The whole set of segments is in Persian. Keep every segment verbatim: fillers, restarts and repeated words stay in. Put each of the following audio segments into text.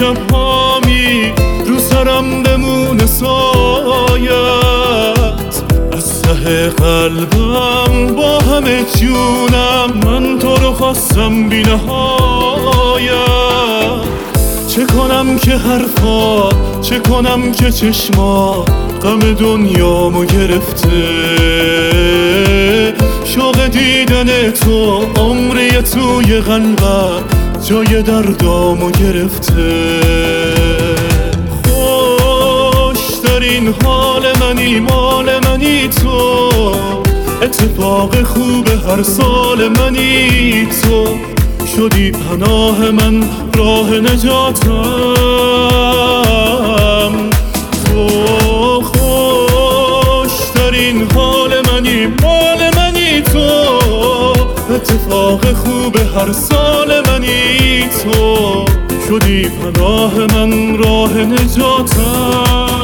شب‌هامی رو سرم بمونه سایت، از ته قلبم با همه جونم من تو رو خواستم بی نهایت. چه کنم که حرفا، چه کنم که چشما غم دنیامو گرفته، شوق دیدن تو عمری توی قلبم جای دردامو گرفته. خوشترین حال منی، مال منی تو، اتفاق خوب هر سال منی تو، شدی پناه من، راه نجاتم تو. خوشترین حال منی، مال منی تو، اتفاق خوب هر سال منی تو، شدی پناه من، راه نجاتم.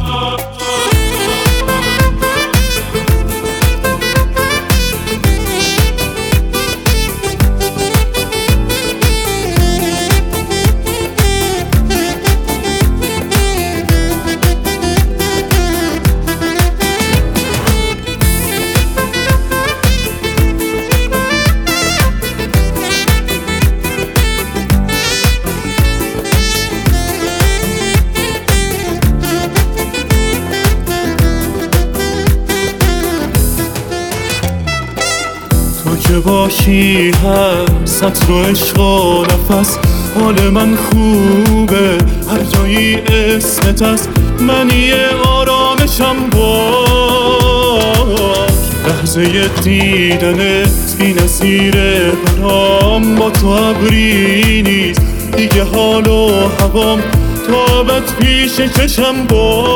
تو که باشی هر سطر و عشق و نفس، حال من خوبه هر جایی اسمت هست، منی آرامشم باش. لحظه دیدنت بی نظیره برام، با تو ابری نیست دیگه حال و هوام، تا بد پیش چشم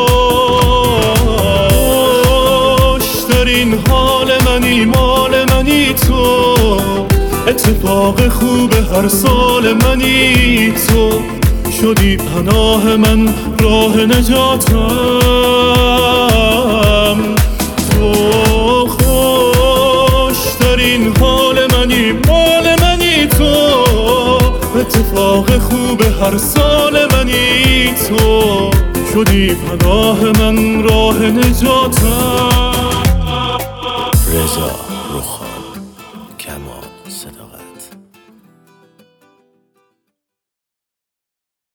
باش. ترین حال منی، مال منی تو، اتفاق خوب هر سال منی تو، شدی پناه من، راه نجاتم تو. خوشترین حال منی، مال منی تو، اتفاق خوب هر سال منی تو، شدی پناه من، راه نجاتم. رضا